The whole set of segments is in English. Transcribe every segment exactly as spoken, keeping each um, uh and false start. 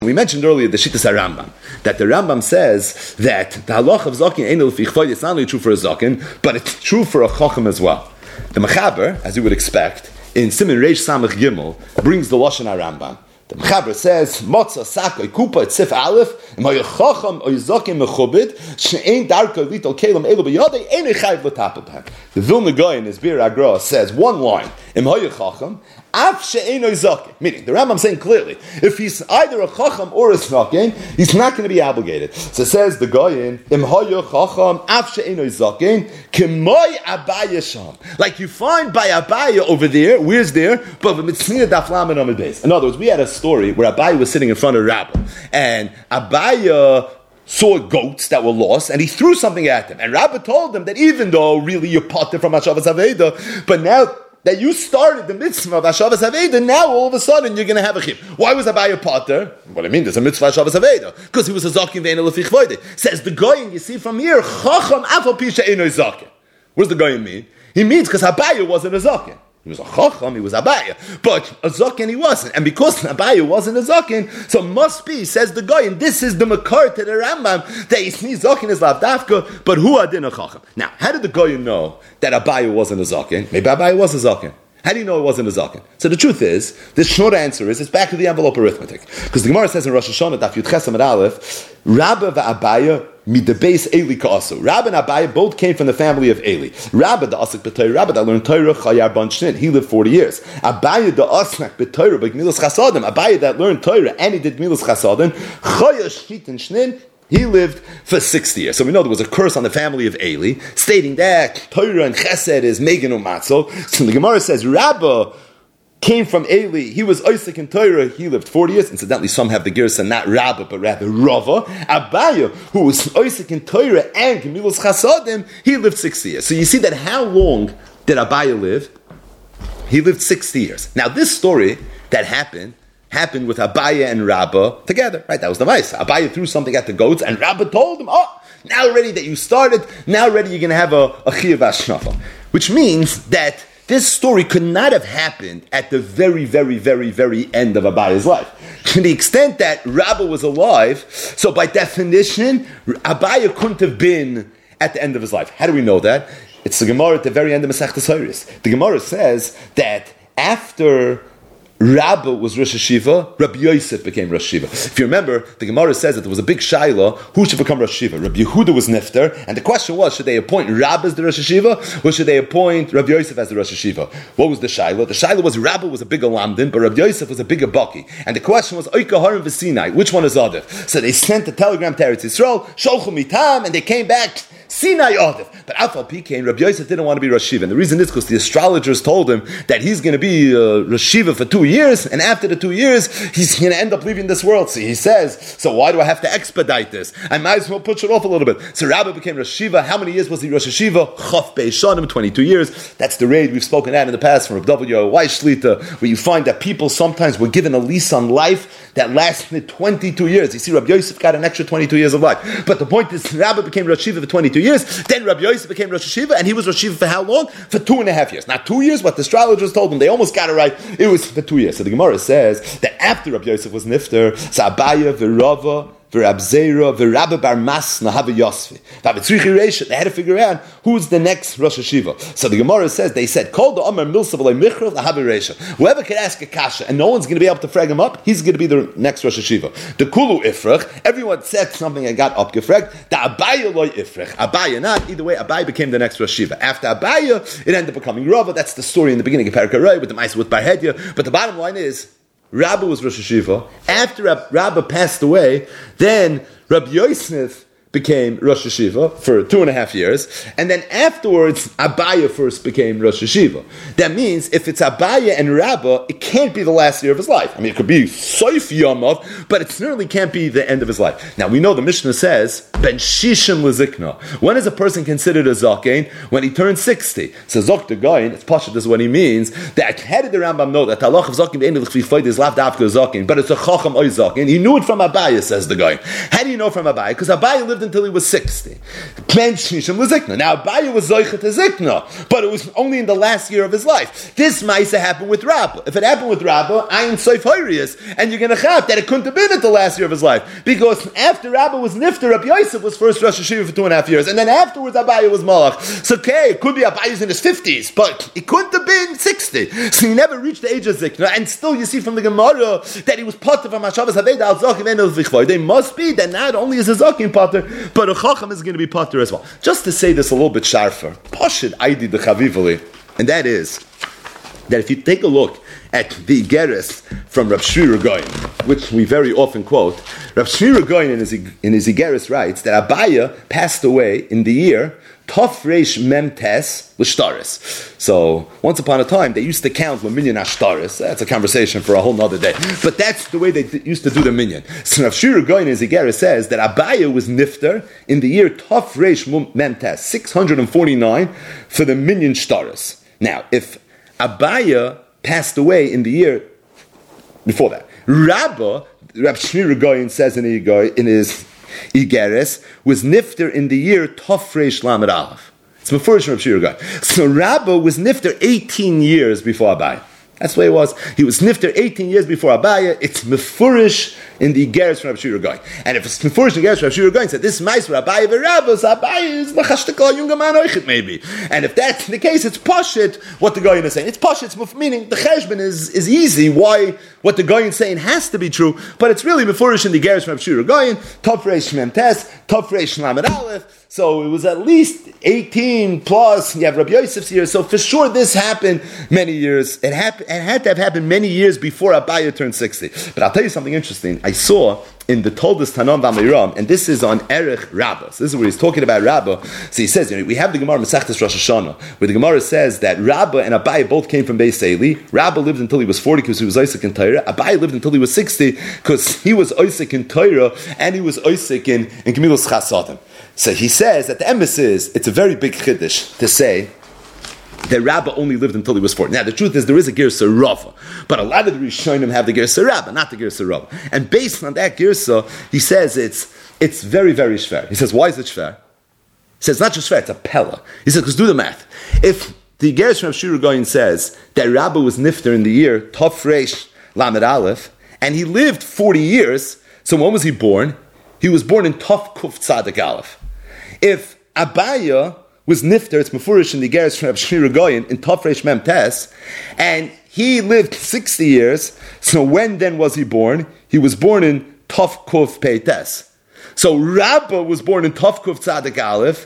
We mentioned earlier the Shittas HaRambam, that the Rambam says that the halach of Zaken ain't l'fi chvod, it's not only true for a Zaken, but it's true for a Chacham as well. The Mechaber, as you would expect, in Siman Reish Samach Gimel, brings the Lashon HaRambam. The Mechaber says, Motza, Sakoi, Kupa, Tzif Aleph, Im Hoya Chacham, Oy Zaken Mechubit, She'ein Darko, Litol Kelam, Elu B'yodei, Ein Echayv L'tapel B'hem. The Vilna Gaon in his Bir Agra says one line, Im Hoya Chacham, Af she'ein oy zaken. Meaning, the Rambam saying clearly, if he's either a chacham or a zaken, he's not going to be obligated. So it says the Goyin, Im hoya chacham, af she'ein oy zaken, k'moy Abaya sham. Like you find by Abaya over there, where's there? But v'mitzniya daf lamed amud beis. In other words, we had a story where Abaya was sitting in front of Rabbi, and Abaya saw goats that were lost, and he threw something at them. And Rabbi told them that even though really you're potter from Hashavas Aveda, but now that you started the mitzvah of Hashavas Aveda, now all of a sudden you're going to have a chip. Why was Abaya potter? What I mean, there's a mitzvah of Hashavas Aveda. Because he was a zaken ve'ena l'fi chvoide. Says the Goyin, you see from here, chacham afal pi she'eino zaken. What does the Goyin mean? He means because Abaya wasn't a zaken. He was a chacham, he was Abaya. But a zaken he wasn't. And because Abaya wasn't a zaken, so must be, says the Goyin, this is the makar to the Rambam, that Yisni zaken is lavdafka, but who adin a chacham. Now, how did the Goyin know that Abaya wasn't a zaken? Maybe Abaya was a zaken. How do you know it wasn't a zaken? So the truth is, the short answer is, it's back of the envelope arithmetic. Because the Gemara says in Rosh Hashanah, Daf Yud Ches Amud Aleph, Rabba va'Abaya midabeis Eli ka'asu. Rabba and Abaya both came from the family of Eli. Rabba the asik b'Torah, Rabba that learned Torah chayar ban shnit. He lived forty years. Abaya the asnak b'Torah b'gmilas chasadim. Abaya that learned Torah and he did gmilas chasadim. Chayar shchit and shnin. He lived for sixty years. So we know there was a curse on the family of Eli, stating that Torah and Chesed is Megan Umatzel. So the Gemara says, Rabba came from Eli, he was Isaac in Torah, he lived forty years. Incidentally, some have the Gersa, not Rabba, but rather Rava. Abaya, who was Isaac in Torah and Gemilas Chasadim, he lived sixty years. So you see that how long did Abaya live? He lived sixty years. Now this story that happened, happened with Abaya and Rabba together, right? That was the vice. Abaya threw something at the goats, and Rabba told him, oh, now already that you started, now already you're going to have a, a Chiyav Ashnafa. Which means that this story could not have happened at the very, very, very, very end of Abaya's life. To the extent that Rabba was alive, so by definition, Abaya couldn't have been at the end of his life. How do we know that? It's the Gemara at the very end of Masechtas Horayos. The Gemara says that after Rabba was Rosh Hashiva, Rabbi Yosef became Rosh Hashiva. If you remember, the Gemara says that there was a big shaila, who should become Rosh Hashiva? Rabbi Yehuda was Nifter, and the question was, should they appoint Rabba as the Rosh Hashiva, or should they appoint Rabbi Yosef as the Rosh Hashiva? What was the shaila? The shaila was Rabba was a bigger Lamdin, but Rabbi Yosef was a bigger Baki. And the question was, Oika Harim v'Sinai, which one is Adif? So they sent a telegram to Eretz Yisrael, Sholchu mitam, and they came back, Sinai Adif. But Afal Pikein, Rabbi Yosef didn't want to be Rosh Hashiva. And the reason is because the astrologers told him that he's going to be uh, Rosh Hashiva for two years, and after the two years, he's going to end up leaving this world. So he says, so why do I have to expedite this? I might as well push it off a little bit. So Rabbi became Rosh Hashiva. How many years was he Rosh Hashiva? Chaf Beishanim, twenty-two years. That's the raid we've spoken at in the past from W O Y Shlita, where you find that people sometimes were given a lease on life that lasted twenty-two years. You see, Rabbi Yosef got an extra twenty-two years of life. But the point is, Rabbi became Rosh Hashiva for twenty-two years. Then Rabbi Yosef became Rosh Hashiva, and he was Rosh Hashiva for how long? For two and a half years. Not two years, but the astrologers told them they almost got it right. It was for two years. So the Gemara says that after Rabbi Yosef was Nifter, so Abaya, V'Rava, V'Rabzera, V'Rabba Bar Masna, Hava Yosfi. They had to figure out who's the next Rosh Hashiva. So the Gemara says, they said, Kol the Omer Milsa V'Loi Michrav, Hava Reisha. Whoever could ask a kasha, and no one's going to be able to frag him up, he's going to be the next Rosh Hashiva. The Kulu Ifrach, everyone said something and got up gefragt. The Abaya Loi Ifrach. Abaya not. Either way, Abaya became the next Rosh Hashiva. After Abaya, it ended up becoming Rava. That's the story in the beginning of Parakah with the Maisa with Barhedia. But the bottom line is, Rabba was Rosh Hashiva. After Rabba passed away, then Rabbi Yosef became Rosh Hashiva for two and a half years, and then afterwards Abaya first became Rosh Hashiva. That means if it's Abaya and Rabba, it can't be the last year of his life. I mean, it could be Soif Yamav, but it certainly can't be the end of his life. Now we know the Mishnah says Ben Shishim Lezikna. When is a person considered a Zaken? When he turns sixty. So Zok the Gain, it's Pashat is what he means. That how did the Rambam know that Allah of Zaken is left after Zaken, but it's a Chacham Oy Zaken? He knew it from Abaya, says the guy. How do you know from Abaya? Because Abaya lived lived until he was sixty. Ben Shishim was Zikna. Now Abaye was Zoichet to Zikna, but it was only in the last year of his life. This Maisa happened with Rabba. If it happened with Rabba, Ayin Soif Hoirius, and you're going to have that it couldn't have been at the last year of his life. Because after Rabba was Nifter, Rabbi Yosef was first Rosh Hashiva for two and a half years, and then afterwards Abaye was Malach. So okay, it could be Abaye's in his fifties, but it couldn't have been sixty. So he never reached the age of Zikna, and still you see from the Gemara that he was potter from Hashavas Haveda al Zakim and al Vichvoy. They must be that not only is a Zakim potter, but a Chacham is going to be potter as well. Just to say this a little bit sharper, Pashid Aidi the Chavivali, and that is that if you take a look at the Igeres from Rav Shri Regain, which we very often quote, Rav Shri Regain in his, in his Igeres writes that Abaye passed away in the year Tov Reish Mem Tes L'Shtaris. So, once upon a time, they used to count L'Minyan Ashtaris. That's a conversation for a whole nother day. But that's the way they d- used to do the Minyan. So, Rav Shri Regain in Zigera says that Abaye was Nifter in the year Tov Reish Mem Tes, six hundred forty-nine, for the Minyan Shtaris. Now, if Abaye passed away in the year before that, Rabba, Rav Shri Regain says in, in his Igeres, was Nifter in the year Tov Reish Lamed Aleph. It's Mefurish Rav Shri Regain. So Rabba was Nifter eighteen years before Abaye. That's the way it was. He was Nifter eighteen years before Abaye. It's Mefurish in the Igeres from Rav Shri Regain. And if it's Mefurish in the Igeres from Rav Shri Regain, said this mice for Abaye v'Rabba, so Abaye is Machashtekal Yunga Man Oichet maybe. And if that's the case, it's Pashit what the Goyin is saying. It's Pashit, it's meaning the Cheshbon is, is easy. Why what the Goyin is saying has to be true, but it's really Mefurish in the Igeres from Rav Shri Regain, Tov Reish Mem Tes, Tov Reish Lamed Aleph. So it was at least eighteen plus. You have Rabbi Yosef's here. So for sure this happened many years. It happened. It had to have happened many years before Abaye turned sixty. But I'll tell you something interesting. I saw in the Toldos Tanon V'Amiram, and this is on Erech Rabbah. So this is where he's talking about Rabbah. So he says, you know, we have the Gemara Masechtas Rosh Hashanah, where the Gemara says that Rabbah and Abaye both came from Beis Eli. Rabbah lived until he was forty because he was Isaac in Torah. Abaye lived until he was sixty because he was Isaac in Torah and he was Isaac in, in Gemilas Chasadim. So he says that the emes is, it's a very big chiddush to say that Rabbah only lived until he was forty. Now the truth is there is a Girsa Rava, but a lot of the Rishonim have the Girsa Rabbah, not the Girsa Rava. And based on that Girsa, he says it's it's very, very shver. He says, why is it shver? He says, not just shver, it's a pella. He says, because do the math. If the Gersh from Shri Regain says that Rabbah was nifter in the year Tov Reish Lamed Aleph, and he lived forty years, so when was he born? He was born in Tov Kuf Tzadik Aleph. If Abaye was nifter, it's mefurish in the Gersh from Shri Regain in Tov Reish Mem Tes, and he lived sixty years, so when then was he born? He was born in Tov Kuf Pei Tes. So Rabbah was born in Tov Kuf Tzadik Aleph,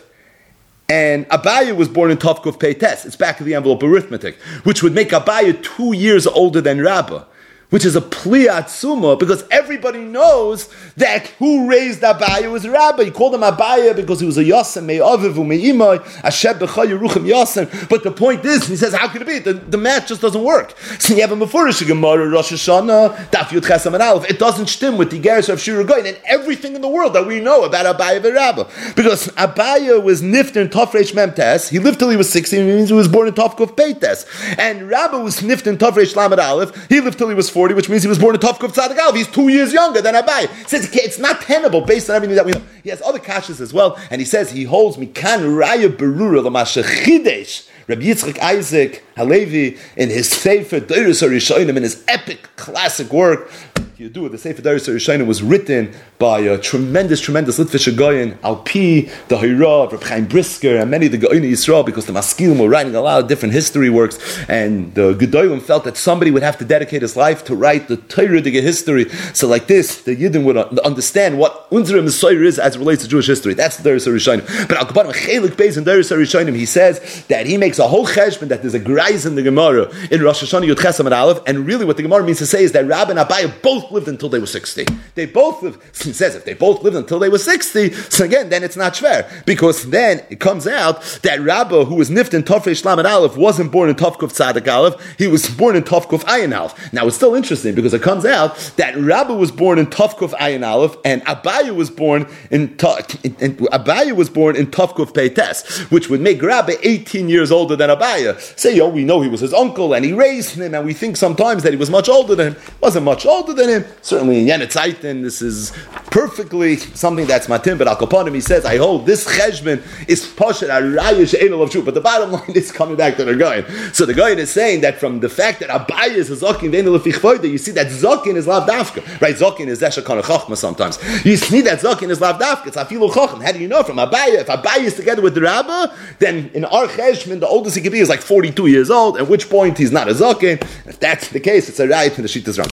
and Abaye was born in Tov Kuf Pei Tes. It's back of the envelope arithmetic, which would make Abaye two years older than Rabbah, which is a pli atzuma, because everybody knows that who raised Abaye was Rabbah. He called him Abaye because he was a Yasem, Me'aviv, U'me'imai, Asher B'cha Yeruchim Yasem. But the point is, he says, how could it be? The, the math just doesn't work. So you have a Mefurish Gemara, Rosh Hashanah, Daf Yud Ches Amud Aleph. It doesn't stem with the Gersh of Shri Regain and everything in the world that we know about Abaye v'Rabbah. Because Abaye was nifter in Tov Reish Mem Tes. He lived till he was sixty, which means he was born in Tov Kuf Pei Tes. And Rabbah was nifter in Tov Reish Lamed Aleph. He lived till he was forty, which means he was born in Tov Kuf Tzadik Aleph. He's two years younger than Abaye. He says it's not tenable based on everything that we know. He has other kashas as well, and he says he holds Mikan Raya Berura L'Mashe Chidesh. Rabbi Yitzchak Isaac Halevi in his Sefer Deiros HaRishonim, in his epic classic work, you do it. The Sefer Deiros HaRishonim was written by a tremendous, tremendous Litvish Goyin, Alpi, the Hirav, Reb Chaim Brisker, and many of the Goyini Yisrael, because the Maskilim were writing a lot of different history works, and the Gedolim felt that somebody would have to dedicate his life to write the Torah to get history. So like this, the Yidden would understand what Unzera Messiah is as it relates to Jewish history. That's the Deiros HaRishonim. But Al Kabanim Chelik Beis in Deiros HaRishonim, he says that he makes a whole cheshbon that there's a greis in the Gemara in Rosh Hashanah Yud Ches Amud Aleph, and really what the Gemara means to say is that Rabbah and Abaye both lived until they were sixty. They both lived, he says if they both lived until they were sixty, so again, then it's not shver, because then it comes out that Rabbah, who was nift in Tov Reish Lamed Aleph, wasn't born in Tov Kuf Tzadik Aleph, he was born in Tov Kuf Ayin Aleph. Now it's still interesting, because it comes out that Rabbah was born in Tov Kuf Ayin Aleph, and Abaye was born in, in, in Abaye was born in Tov Kuf Pei Tes, which would make Rabbah eighteen years older than Abaye. Say, yo, we know he was his uncle, and he raised him, and we think sometimes that he was much older than him. Wasn't much older than him. Certainly in Yenetz Aitin, this is perfectly something that's matim, but al kapanim he says, I hold this cheshbon is poshet arayah she'enol of shu. But the bottom line is coming back to the Goyen. So the Goyen is saying that from the fact that Abaye is a zokin ve'enol of ichvoida, you see that zokin is lav dafka, right? Zokin is esha kana chachma sometimes. You see that zokin is lav dafka. It's afilu chacham. How do you know from Abaye? If Abaye is together with the Rabbah, then in our cheshbon the oldest he could be is like forty-two years old. At which point he's not a zokin. If that's the case, it's a raya to the Shittas Rambam.